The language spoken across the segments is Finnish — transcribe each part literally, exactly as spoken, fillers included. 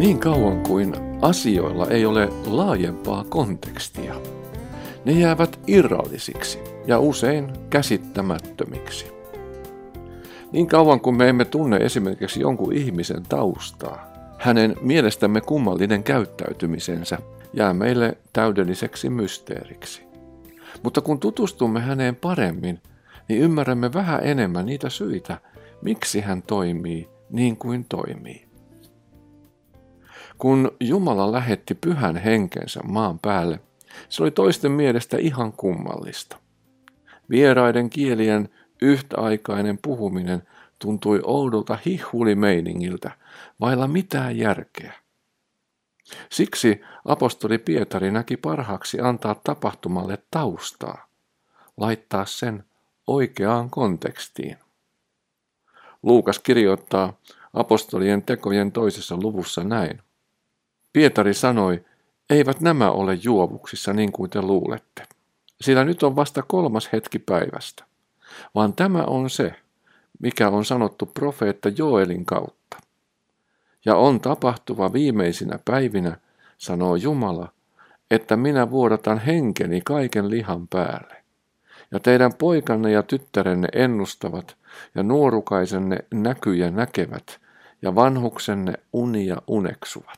Niin kauan kuin asioilla ei ole laajempaa kontekstia, ne jäävät irrallisiksi ja usein käsittämättömiksi. Niin kauan kuin me emme tunne esimerkiksi jonkun ihmisen taustaa, hänen mielestämme kummallinen käyttäytymisensä jää meille täydelliseksi mysteeriksi. Mutta kun tutustumme häneen paremmin, niin ymmärrämme vähän enemmän niitä syitä, miksi hän toimii niin kuin toimii. Kun Jumala lähetti pyhän henkensä maan päälle, se oli toisten mielestä ihan kummallista. Vieraiden kielien yhtäaikainen puhuminen tuntui oudolta hihhulimeiningiltä, vailla mitään järkeä. Siksi apostoli Pietari näki parhaaksi antaa tapahtumalle taustaa, laittaa sen oikeaan kontekstiin. Luukas kirjoittaa apostolien tekojen toisessa luvussa näin. Pietari sanoi, eivät nämä ole juovuksissa niin kuin te luulette, sillä nyt on vasta kolmas hetki päivästä, vaan tämä on se, mikä on sanottu profeetta Joelin kautta. Ja on tapahtuva viimeisinä päivinä, sanoo Jumala, että minä vuodatan henkeni kaiken lihan päälle. Ja teidän poikanne ja tyttärenne ennustavat, ja nuorukaisenne näkyjä näkevät, ja vanhuksenne unia uneksuvat.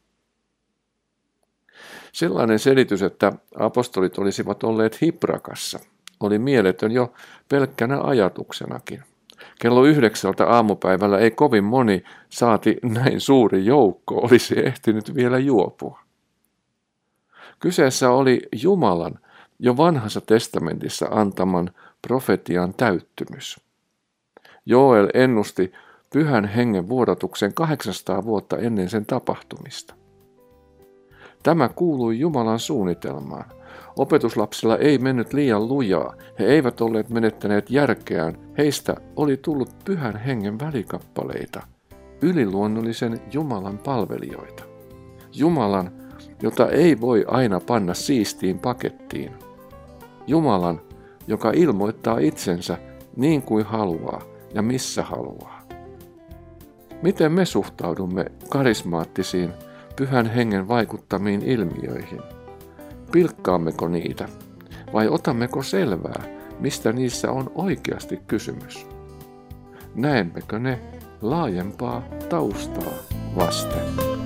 Sellainen selitys, että apostolit olisivat olleet Hiprakassa, oli mieletön jo pelkkänä ajatuksenakin. Kello yhdeksältä aamupäivällä ei kovin moni, saati näin suuri joukko, olisi ehtinyt vielä juopua. Kyseessä oli Jumalan jo vanhassa testamentissa antaman profetian täyttymys. Joel ennusti pyhän hengen vuodatuksen kahdeksansataa vuotta ennen sen tapahtumista. Tämä kuului Jumalan suunnitelmaan. Opetuslapsilla ei mennyt liian lujaa, he eivät olleet menettäneet järkeään, heistä oli tullut pyhän hengen välikappaleita, yliluonnollisen Jumalan palvelijoita. Jumalan, jota ei voi aina panna siistiin pakettiin. Jumalan, joka ilmoittaa itsensä niin kuin haluaa ja missä haluaa. Miten me suhtaudumme karismaattisiin, pyhän hengen vaikuttamiin ilmiöihin? Pilkkaammeko niitä vai otammeko selvää, mistä niissä on oikeasti kysymys? Näemmekö ne laajempaa taustaa vasten?